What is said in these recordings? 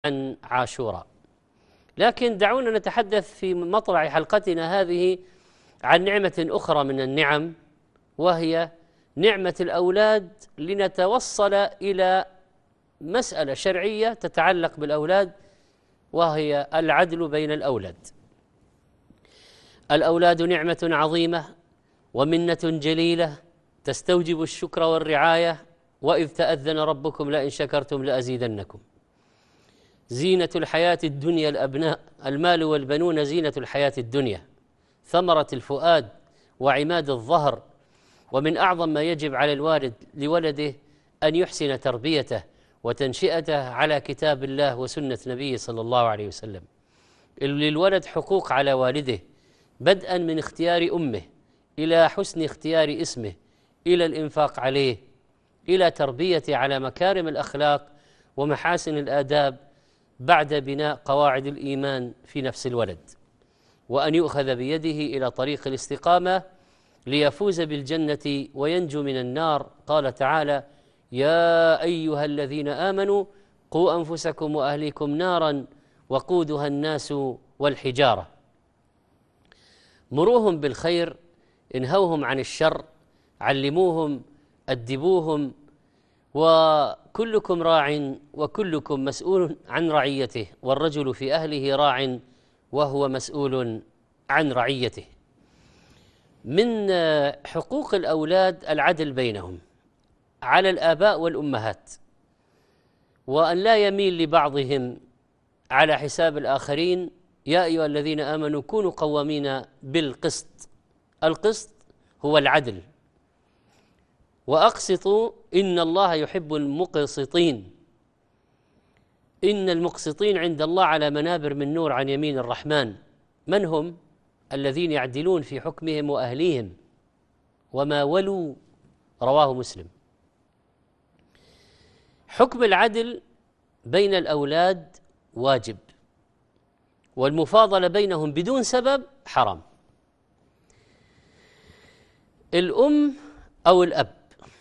عن عاشوراء. لكن دعونا نتحدث في مطلع حلقتنا هذه عن نعمة أخرى من النعم، وهي نعمة الأولاد، لنتوصل إلى مسألة شرعية تتعلق بالأولاد، وهي العدل بين الأولاد. الأولاد نعمة عظيمة ومنة جليلة تستوجب الشكر والرعاية، وإذ تأذن ربكم لئن شكرتم لأزيدنكم. زينة الحياة الدنيا الأبناء، المال والبنون زينة الحياة الدنيا، ثمرة الفؤاد وعماد الظهر، ومن أعظم ما يجب على الوالد لولده أن يحسن تربيته وتنشئته على كتاب الله وسنة نبيه صلى الله عليه وسلم. للولد حقوق على والده، بدءا من اختيار أمه إلى حسن اختيار اسمه، إلى الإنفاق عليه، إلى تربيته على مكارم الأخلاق ومحاسن الآداب، بعد بناء قواعد الإيمان في نفس الولد، وأن يؤخذ بيده إلى طريق الاستقامة ليفوز بالجنة وينجو من النار. قال تعالى: يا أيها الذين آمنوا قوا أنفسكم وأهليكم نارا وقودها الناس والحجارة. مروهم بالخير، انهوهم عن الشر، علموهم، أدبوهم، وكلكم راع وكلكم مسؤول عن رعيته، والرجل في أهله راع وهو مسؤول عن رعيته. من حقوق الأولاد العدل بينهم على الآباء والأمهات، وأن لا يميل لبعضهم على حساب الآخرين. يا أيها الذين آمنوا كونوا قوامين بالقسط. القسط هو العدل، وأقسطوا إن الله يحب المقسطين. إن المقسطين عند الله على منابر من نور عن يمين الرحمن. من هم؟ الذين يعدلون في حكمهم وأهليهم وما ولوا. رواه مسلم. حكم العدل بين الأولاد واجب، والمفاضلة بينهم بدون سبب حرام. الأم أو الأب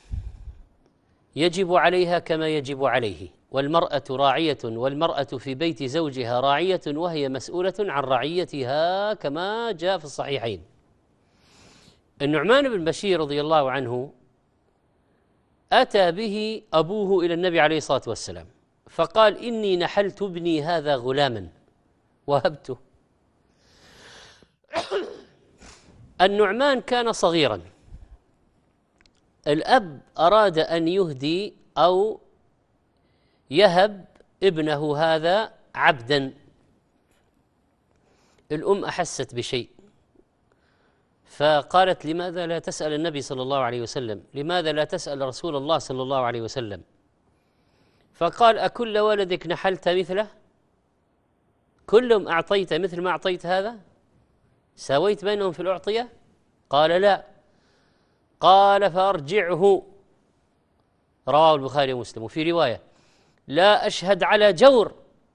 يجب عليها كما يجب عليه، والمرأة راعية، والمرأة في بيت زوجها راعية، وهي مسؤولة عن رعيتها كما جاء في الصحيحين. النعمان بن بشير رضي الله عنه أتى به أبوه إلى النبي عليه الصلاة والسلام، فقال: إني نحلت ابني هذا غلاما وهبته. النعمان كان صغيرا، الأب أراد أن يهدي أو يهب ابنه هذا عبدا. الأم أحست بشيء فقالت: لماذا لا تسأل النبي صلى الله عليه وسلم؟ لماذا لا تسأل رسول الله صلى الله عليه وسلم؟ فقال: أكل ولدك نحلت مثله؟ كلهم أعطيت مثل ما أعطيت هذا؟ ساويت بينهم في الأعطية؟ قال: لا. قال: فأرجعه. رواه البخاري ومسلم. وفي رواية: لا أشهد على جور،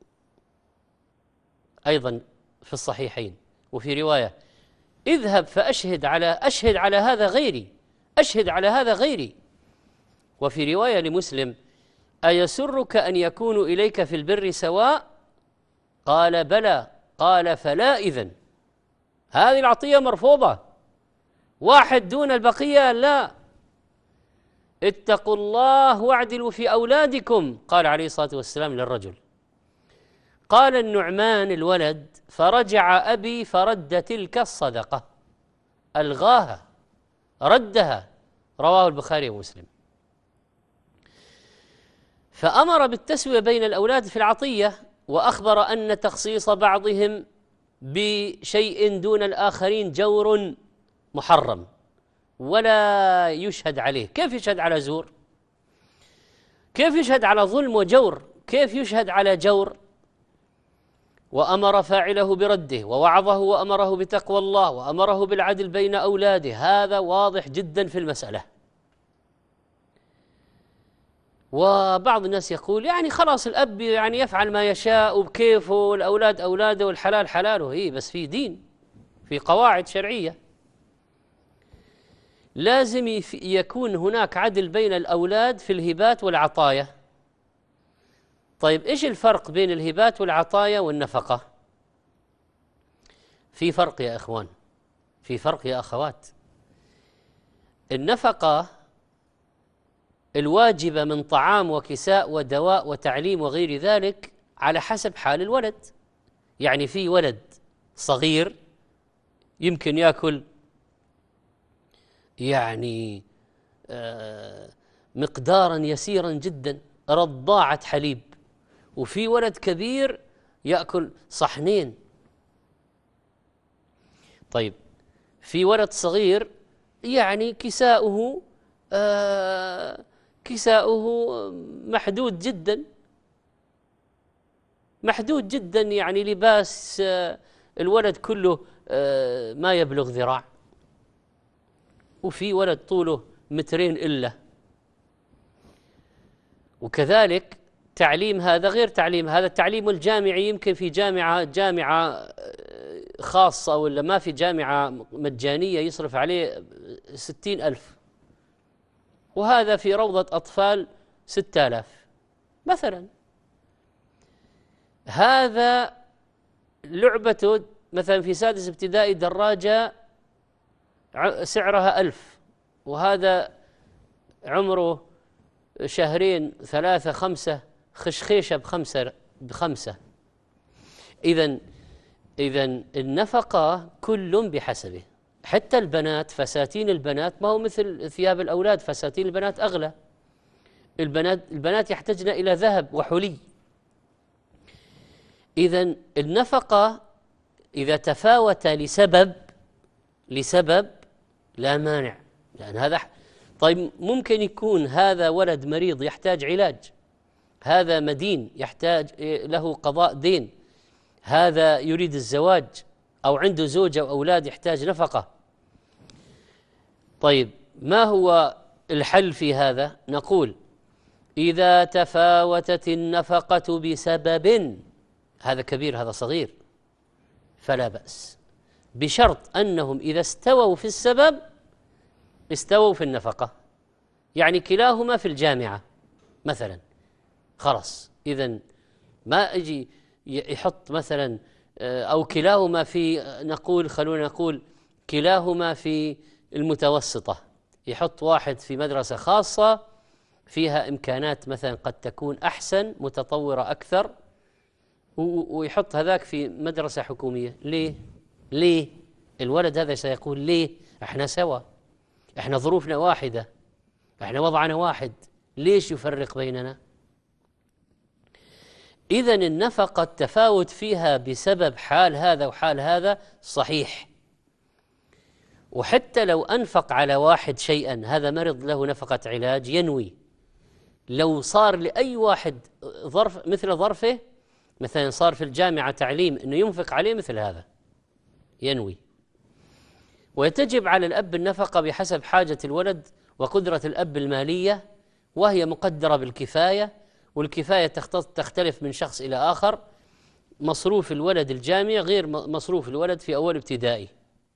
أيضا في الصحيحين. وفي رواية: اذهب فأشهد على هذا غيري، أشهد على هذا غيري. وفي رواية لمسلم: أيسرك أن يكونوا إليك في البر سواء؟ قال: بلى. قال: فلا إذن. هذه العطية مرفوضة، واحد دون البقية لا. اتقوا الله واعدلوا في أولادكم، قال عليه الصلاة والسلام للرجل. قال النعمان الولد: فرجع أبي فرد تلك الصدقة، ألغاها، ردها. رواه البخاري ومسلم. فأمر بالتسوية بين الأولاد في العطية، وأخبر أن تخصيص بعضهم بشيء دون الآخرين جور محرم، ولا يشهد عليه. كيف يشهد على زور؟ كيف يشهد على ظلم وجور؟ كيف يشهد على جور؟ وأمر فاعله برده، ووعظه، وأمره بتقوى الله، وأمره بالعدل بين أولاده. هذا واضح جدا في المسألة. وبعض الناس يقول يعني خلاص الأب يعني يفعل ما يشاء وبكيفه، والأولاد أولاده، والحلال حلاله. هي بس في دين، في قواعد شرعية. لازم يكون هناك عدل بين الأولاد في الهبات والعطايا. طيب إيش الفرق بين الهبات والعطايا والنفقة؟ في فرق يا إخوان، في فرق يا أخوات. النفقة الواجبة من طعام وكساء ودواء وتعليم وغير ذلك على حسب حال الولد. يعني في ولد صغير يمكن يأكل يعني مقدارا يسيرا جدا، رضاعة حليب، وفي ولد كبير يأكل صحنين. طيب في ولد صغير يعني كساؤه محدود جدا، محدود جدا، يعني لباس الولد كله ما يبلغ ذراع، وفي ولد طوله مترين إلا. وكذلك تعليم هذا غير تعليم هذا. التعليم الجامعي يمكن في جامعة خاصة ولا ما في جامعة مجانية يصرف عليه 60,000، وهذا في روضة أطفال 6,000 مثلا. هذا لعبته مثلا في سادس ابتدائي دراجة سعرها 1000، وهذا عمره شهرين 3 5 خشخيشة بخمسة. إذن النفقة كل بحسبه. حتى البنات، فساتين البنات ما هو مثل ثياب الأولاد، فساتين البنات أغلى. البنات يحتاجن إلى ذهب وحلي. إذن النفقة إذا تفاوت لسبب لا مانع، لأن هذا طيب ممكن يكون هذا ولد مريض يحتاج علاج، هذا مدين يحتاج له قضاء دين، هذا يريد الزواج أو عنده زوجة أو أولاد يحتاج نفقة. طيب ما هو الحل في هذا؟ نقول إذا تفاوتت النفقة بسبب، هذا كبير هذا صغير، فلا بأس، بشرط أنهم إذا استووا في السبب استووا في النفقة. يعني كلاهما في الجامعة مثلا، خلاص إذن ما أجي يحط مثلا أو كلاهما في، خلونا نقول كلاهما في المتوسطة، يحط واحد في مدرسة خاصة فيها إمكانات مثلا قد تكون أحسن متطورة أكثر، ويحط هذاك في مدرسة حكومية. ليه؟ الولد هذا سيقول ليه؟ احنا سوا، احنا ظروفنا واحدة، احنا وضعنا واحد، ليش يفرق بيننا؟ إذن النفقة التفاوت فيها بسبب حال هذا وحال هذا صحيح. وحتى لو أنفق على واحد شيئا، هذا مرض له نفقة علاج، ينوي. لو صار لأي واحد ظرف مثل ظرفه، مثلا صار في الجامعة تعليم أنه ينفق عليه مثل هذا، ينوي. وتجب على الأب النفقة بحسب حاجة الولد وقدرة الأب المالية، وهي مقدرة بالكفاية، والكفاية تختلف من شخص إلى آخر. مصروف الولد الجامعي غير مصروف الولد في أول ابتدائي،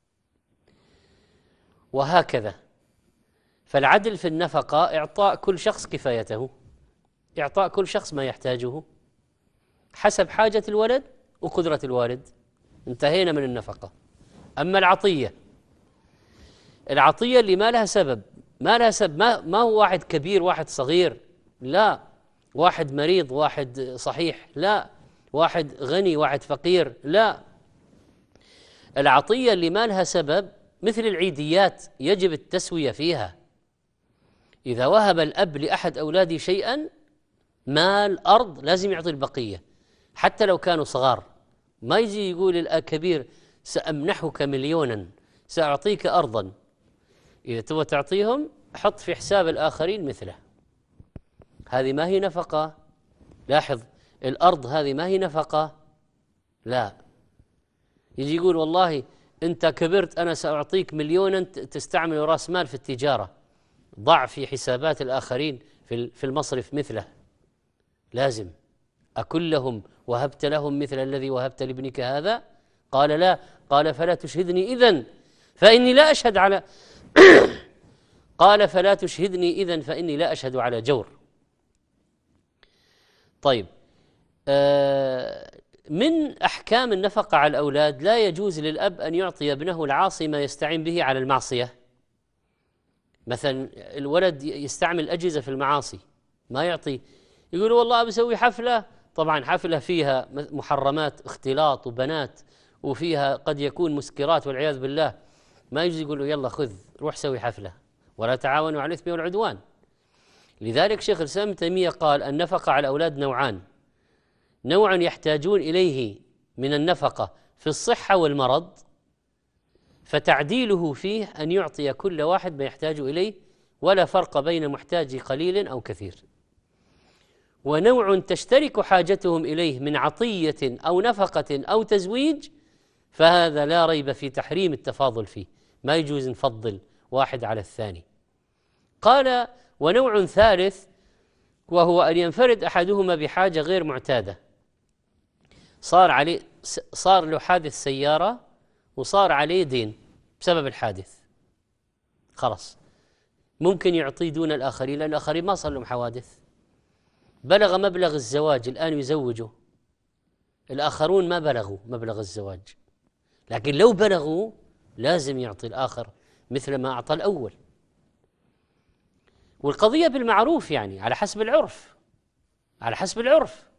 وهكذا. فالعدل في النفقة إعطاء كل شخص كفايته، إعطاء كل شخص ما يحتاجه حسب حاجة الولد وقدرة الوالد. انتهينا من النفقة. أما العطية اللي ما لها سبب، ما هو واحد كبير واحد صغير، لا، واحد مريض واحد صحيح، لا، واحد غني واحد فقير، لا. العطية اللي ما لها سبب مثل العيديات يجب التسوية فيها. إذا وهب الأب لأحد أولاده شيئا، مال أرض، لازم يعطي البقية حتى لو كانوا صغار. ما يجي يقول الكبير سأمنحك 1,000,000، سأعطيك أرضا. إذا تبغى تعطيهم حط في حساب الآخرين مثله. هذه ما هي نفقة. لاحظ، الأرض هذه ما هي نفقة، لا. يجي يقول والله أنت كبرت، أنا سأعطيك 1,000,000 تستعمل رأس مال في التجارة، ضع في حسابات الآخرين في المصرف مثله. لازم. أكلهم وهبت لهم مثل الذي وهبت لابنك هذا؟ قال لا. قال فلا تشهدني إذن فإني لا أشهد على قال فلا تشهدني إذن فإني لا أشهد على جور. طيب، من أحكام النفقة على الأولاد لا يجوز للأب أن يعطي ابنه العاصي ما يستعين به على المعصية. مثلا الولد يستعمل أجهزة في المعاصي، ما يعطي، يقول والله بسوي حفلة، طبعا حفلة فيها محرمات اختلاط وبنات وفيها قد يكون مسكرات والعياذ بالله، ما يجوز يقول له يلا خذ روح سوي حفلة، ولا تعاونوا على الإثم والعدوان. لذلك شيخ الإسلام ابن تيمية قال النفقة على الأولاد نوعان: نوع يحتاجون إليه من النفقة في الصحة والمرض، فتعديله فيه أن يعطي كل واحد ما يحتاج إليه ولا فرق بين محتاج قليل أو كثير. ونوع تشترك حاجتهم إليه من عطية أو نفقة أو تزويج، فهذا لا ريب في تحريم التفاضل فيه، ما يجوز نفضل واحد على الثاني. قال ونوع ثالث وهو أن ينفرد أحدهما بحاجة غير معتادة، صار له حادث سيارة وصار عليه دين بسبب الحادث، خلاص ممكن يعطي دون الآخرين، لأن الآخرين ما صار لهم حوادث، بلغ مبلغ الزواج الآن يزوجه، الآخرون ما بلغوا مبلغ الزواج، لكن لو بلغوا لازم يعطي الآخر مثل ما أعطى الأول. والقضية بالمعروف، يعني على حسب العرف، على حسب العرف.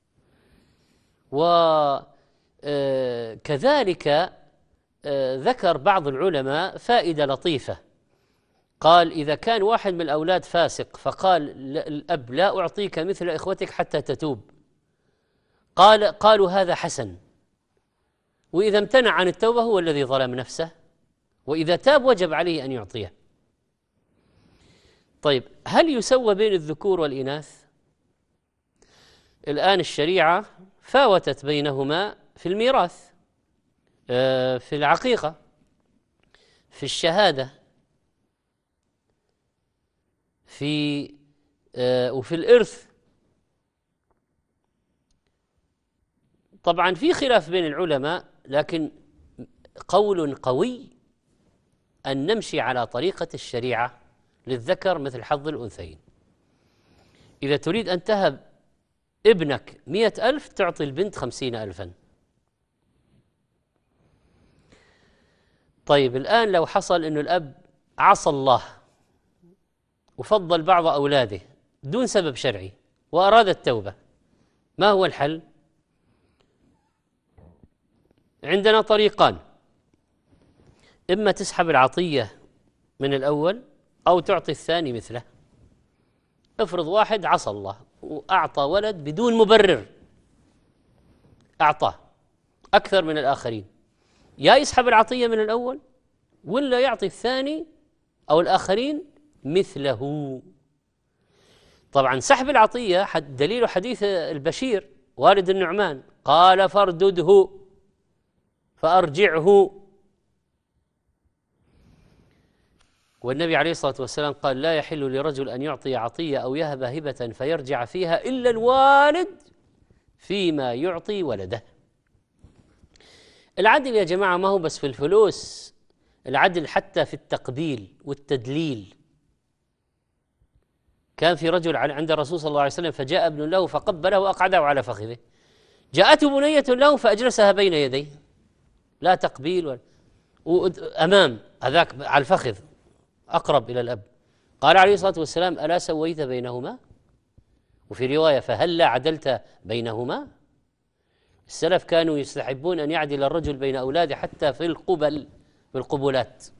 وكذلك ذكر بعض العلماء فائدة لطيفة، قال إذا كان واحد من الأولاد فاسق فقال الأب لا أعطيك مثل إخوتك حتى تتوب، قالوا هذا حسن، وإذا امتنع عن التوبة هو الذي ظلم نفسه، وإذا تاب وجب عليه أن يعطيه. طيب هل يسوى بين الذكور والإناث؟ الآن الشريعة فاوتت بينهما في الميراث، في العقيقة، في الشهادة، وفي الإرث. طبعا في خلاف بين العلماء، لكن قول قوي أن نمشي على طريقة الشريعة، للذكر مثل حظ الأنثيين. إذا تريد أن تهب ابنك 100,000 تعطي البنت 50,000. طيب الآن لو حصل أن الأب عصى الله وفضل بعض أولاده دون سبب شرعي وأراد التوبة، ما هو الحل؟ عندنا طريقان: إما تسحب العطية من الأول أو تعطي الثاني مثله. افرض واحد عصى الله وأعطى ولد بدون مبرر، أعطاه أكثر من الآخرين، يا يسحب العطية من الأول ولا يعطي الثاني أو الآخرين مثله. طبعا سحب العطية دليل حديث البشير والد النعمان، قال فاردده فأرجعه. والنبي عليه الصلاة والسلام قال لا يحل لرجل أن يعطي عطية أو يهب هبة فيرجع فيها إلا الوالد فيما يعطي ولده. العدل يا جماعة ما هو بس في الفلوس، العدل حتى في التقبيل والتدليل. كان في رجل عند الرسول صلى الله عليه وسلم فجاء ابن له فقبله وأقعده على فخذه، جاءته بنية له فأجلسها بين يديه، لا تقبيل أمام هذاك على الفخذ أقرب إلى الأب. قال عليه الصلاة والسلام ألا سويت بينهما؟ وفي رواية فهلا عدلت بينهما؟ السلف كانوا يستحبون أن يعدل الرجل بين أولاده حتى في القبلات.